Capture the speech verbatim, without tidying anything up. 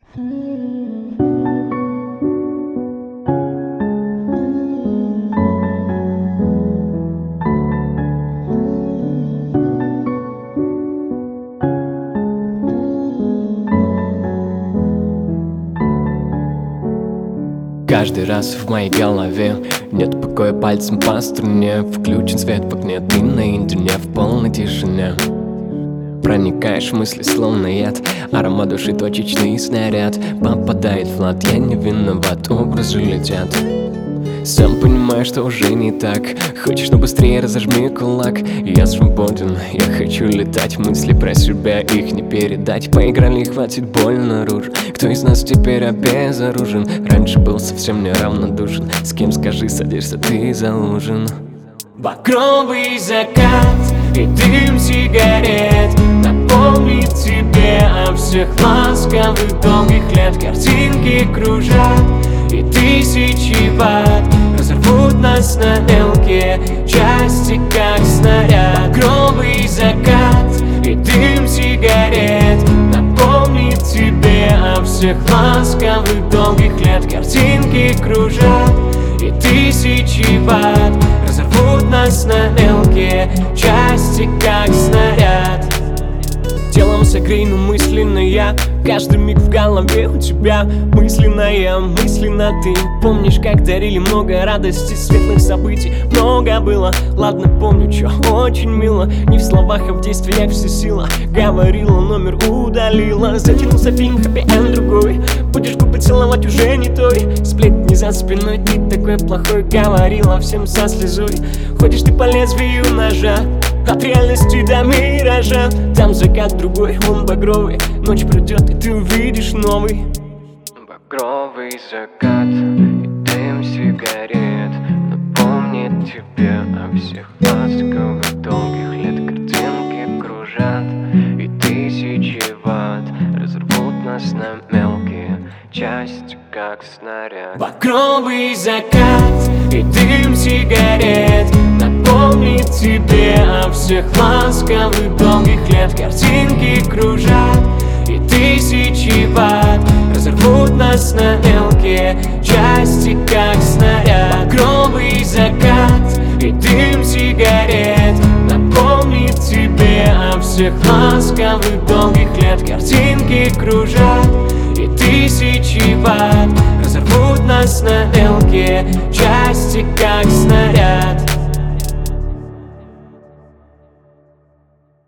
Каждый раз в моей голове нет покоя, пальцем по струне. Включен свет в окне, ты наедине в полной тишине. Проникаешь в мысли словно яд, аромат души точечный снаряд. Попадает в лад, я не виноват, образы летят. Сам понимаешь, что уже не так. Хочешь, но быстрее разожми кулак. Я свободен, я хочу летать. Мысли про себя, их не передать. Поиграли, хватит, больно наружу. Кто из нас теперь обезоружен? Раньше был совсем неравнодушен. С кем, скажи, садишься ты за ужин? Багровый закат и дым сигарет напомнит тебе о всех ласковых долгих лет. Картинки кружат и тысячи ватт разорвут нас на мелкие части, как снаряд. Багровый закат и дым сигарет напомнит тебе о всех ласковых долгих лет. Картинки кружат и тысячи ватт разорвут нас на мелкие части, как снаряд. Телом согрей, но мысленно я. Каждый миг в голове у тебя. Мысленно я, мысленно ты. Помнишь, как дарили много радости, светлых событий много было. Ладно, помню, чё очень мило. Не в словах, а в действиях вся сила. Говорила, номер удалила. Затянулся фильм, хэппи-энд другой. Будешь губы целовать уже не той. Сплетни за спиной, ты такой плохой. Говорила всем со слезой. Ходишь ты по лезвию ножа от реальности до миража. Там закат другой, он багровый. Ночь пройдет, и ты увидишь новый. Багровый закат и дым сигарет напомнит тебе о всех ласковых долгих лет. Картинки кружат и тысячи ватт разорвут нас на мелкие части, как снаряд. Багровый закат и дым сигарет напомнит тебе о всех ласковых долгих лет. Картинки кружат и тысячи ватт разорвут нас на мелкие части, как снаряд. Багровый закат и дым сигарет напомнит тебе о всех ласковых долгих лет. Картинки кружат и тысячи ватт разорвут нас на мелкие части, как снаряд.